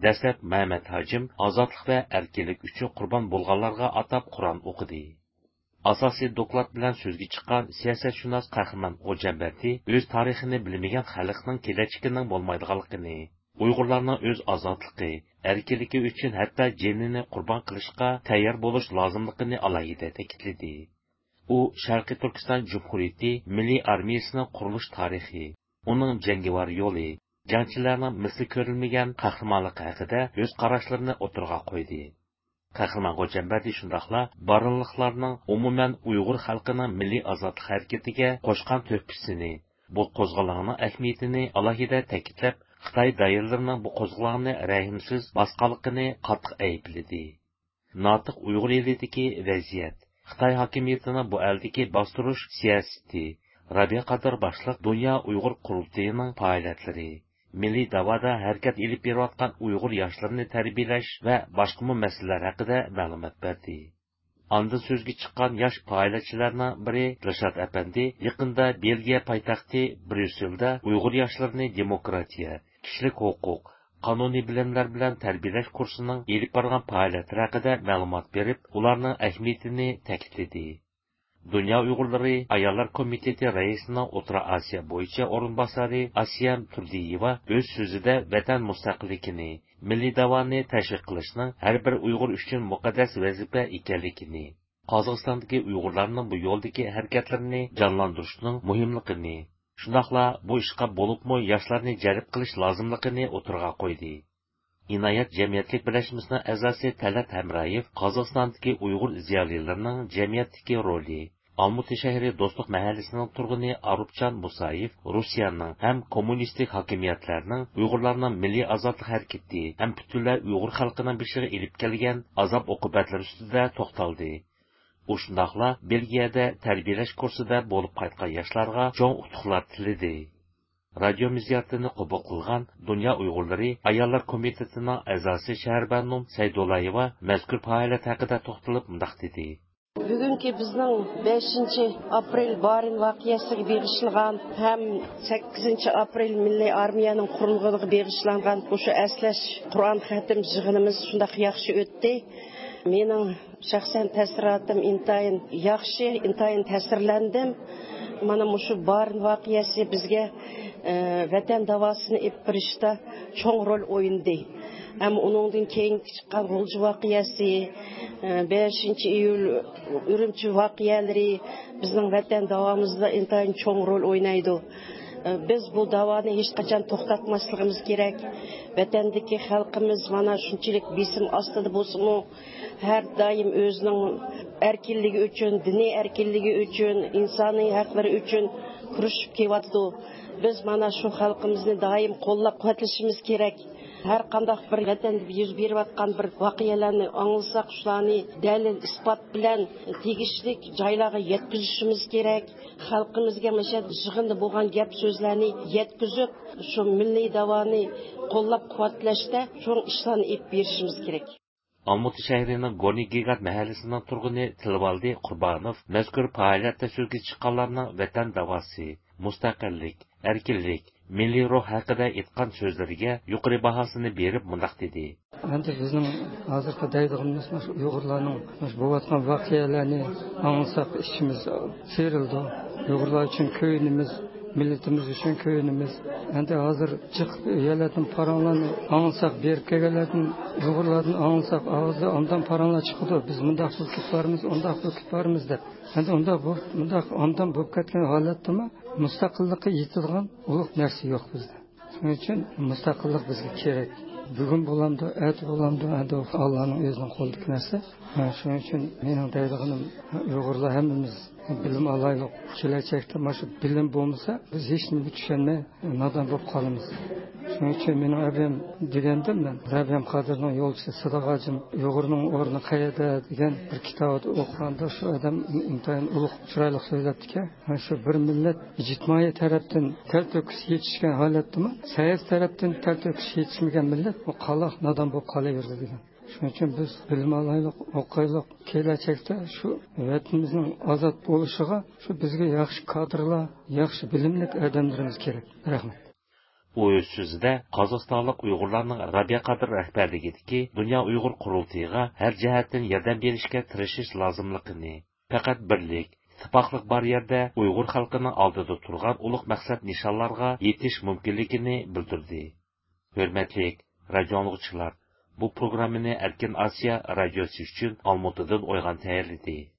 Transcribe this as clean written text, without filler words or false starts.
Dastlab Mehmet Hacim ozodlik va erkinlik uchun qurbon bo'lganlarga atab Qur'on o'qidi. Asosiy doklad bilan so'zga chiqqan siyosatshunos Qahramon Xo'jambardi o'z tarixini bilmagan xalqning kelajagining bo'lmaydiganligini, Uyg'urlarning o'z ozodligi, erkinligi uchun hatto jinini qurbon qilishga tayyor bo'lish lozimligini alohida ta'kidladi. U Sharqiy Turkiston Jumhuriyati Milliy armiyasining qurilish tarixi, uning jangovar yo'li, jangchilarning misli ko'rilmagan qahramonligi haqida o'z qarashlarini o'tirg'a qo'ydi. Qahramon Xo'jambardi shundaqla baronliklarning umuman Uyg'ur xalqining milliy ozodlik harakatiga qo'shgan to'hfasini, bu qo'zg'olonning ahamiyatini alohida ta'kidlab, Xitoy doiralarining bu qo'zg'olonni rahimsiz bosqanligini qattiq aybladi. Notiq Uyg'ur elidagi vaziyat, Xitoy hokimiyatining bu eldagi bostirish siyosati, Rabiya qator boshliq Dunyo Uyg'ur qurultayining faoliyatlari, milliy davoda harakat ilib berayotgan Uyg'ur yoshlarini tarbiyalash va boshqa masalalar haqida ma'lumot berdi. Ondan so'zga chiqqan yosh faoliyatchilarning biri Rashad Apandi yaqinda Belgiya poytaxti Bryusselda Uyg'ur yoshlarini demokratiya, kishilik huquq, qonuniy bilimlar bilan tarbiyalash kursining elib borgan faoliyatlari haqida ma'lumot berib, ularning ahamiyatini ta'kidladi. Dünya Uyg'urlari Ayollar komiteti raisining O'rta Osiyo bo'yicha o'rinbosari Asiyam Turdiyeva o'z so'zida vatan mustaqilligini, milliy davoni tashviq qilishning har bir Uyg'ur uchun muqaddas vazifa ekanligini, Qozog'istondagi Uyg'urlarning bu yo'ldagi harakatlarini jonlantirishning muhimligini, shundaqla bu ishqa bo'libmi yoshlarni jalb qilish lozimligini o'tirg'a qo'ydi. İnayat Cemiyetlik Birleşmesi'nin a'zosi Talat Hamrayev Qozog'istondagi Uyg'ur ziyolilarining jamiyatdagi roli, Almuti shahri Do'stlik mahallasining turg'uni Arupchan Musayev Rossiyaning ham kommunistik hokimiyatlarning Uyg'urlarning milliy ozodlik harakati ham butunlay Uyg'ur xalqining bishiga ilib kelgan azob oqibatlari ustida to'xtaldi. U shundaqla Belgiyada tarbiyalash kursida bo'lib qaytgan yoshlarga cho'ng utuqlar tiladi. Radio miziyatini qabul qilgan Dünya Uyg'urlari Ayollar komitetining a'zosi Shahrbonum Saydulayeva mazkur faoliyat haqida to'xtalib mundaq dedi. Bugungi bizning 5-aprel Barin voqeasiga bag'ishlangan ham 8-aprel Milliy armiyaning qurilganiga bag'ishlangan o'sha aslash Qur'on xatim yig'inimiz shunday yaxshi o'tdi. Mening shaxsan ta'siratim intayin yaxshi, intayin ta'sirlandim. Mana shu Barin voqeasi bizga vatan davosini epirishda cho'ng rol o'ynadi. Hem onundan keyin chiqqan G'ulji voqeasi, 5-iyul Ürümçi voqealari bizning vatan davomizda intayin cho'ng rol o'ynaydi. Biz bu davoni hech qachon to'xtatmasligimiz kerak. Vatandagi xalqimiz mana shunchalik besim ostida bo'lsa-mu, har doim o'zining erkinligi uchun, diniy erkinligi uchun, insoniy haqlari uchun kurashib kelyapti. Biz mana shu xalqimizni doim qo'llab-quvvatlashimiz kerak. Her qandaq bir vatanda yuz berayotgan bir voqealarni anglasak, shularni dalil isbot bilan tegishli joylarga yetkazishimiz kerak. Xalqimizga mana yig'inda bo'lgan gap so'zlarni yetkazib, shu milliy davoni qo'llab-quvvatlashda cho'ng ishlarni olib berishimiz kerak. Almuti shahrining Gorni Gigat mahallasining turg'uni Tilvaldi Qurbonov mazkur faoliyatda so'zga chiqqanlarning vatan davosi, mustaqillik, erkinlik, milliy ruh haqida aytgan so'zlariga yuqori bahosini berib mundaq dedi. Endi bizning hozirgi deydig'imiz Uyg'urlarning bo'layotgan voqealarni anglasak ishimiz serildi. Uyg'urlar uchun ko'yinimiz, millatimiz uchun ko'yinimiz. Endi hozir chiqib yerlardan paranlarni anglasak, berib kelganlardan Uyg'urlardan anglasak, og'izda ondan paranlar chiqdi. Biz mundaq bo'lib undaq bo'lib deb. Endi ondan bo'lib ketgan holatdami mustaqillikka yetadigan ulug' narsa yo'q bizda. Shuning uchun mustaqillik bizga kerak. Bugun bo'lamdi, erta bo'lamdi, endi Allohning o'zining qo'lidagi narsa. Shuning uchun mening deydig'im Uyg'urlar hammamiz bilim olaylik. Kelajakda mana shu bilim bo'lmasa, biz hech nima tushunmay nodon bo'lib qolamiz. Shuning uchun mening abim degandim men, Rabbim Qodirning yo'lchisi Sadog'ajim Uyg'urning o'rni qayerda degan bir kitobda o'qiganda shu odam intayin ulug' chiroyli so'ylabdi-ki, shu bir millat ijtimoiy tarafdan talto'kis yetishgan holatdami, siyosiy tarafdan talto'kis yetishmagan millat bu qaloq nodon bo'lib qolaverdi degan. Shuning uchun biz bilim olaylik, o'qiylik, kelajakda shu vatanimizning ozod bo'lishiga shu bizga yaxshi kadrlar, yaxshi bilimli odamlarimiz kerak. Rahmat. U o'z so'zida Qozog'istonlik Uyg'urlarning Rabia Qadir rahbarligidagi Dunyo Uyg'ur qurultiyiga har jihatdan yordam berishga tirishish lozimligini, faqat birlik, ittifoqlik bor yerda Uyg'ur xalqining oldida turgan ulug' maqsad nishonlarga yetish mumkinligini bildirdi. Hurmatli radio anglag'uchilar, bu programmani Erkin Osiyo radiosi uchun Olmaotadan O'ygan tayyorladi.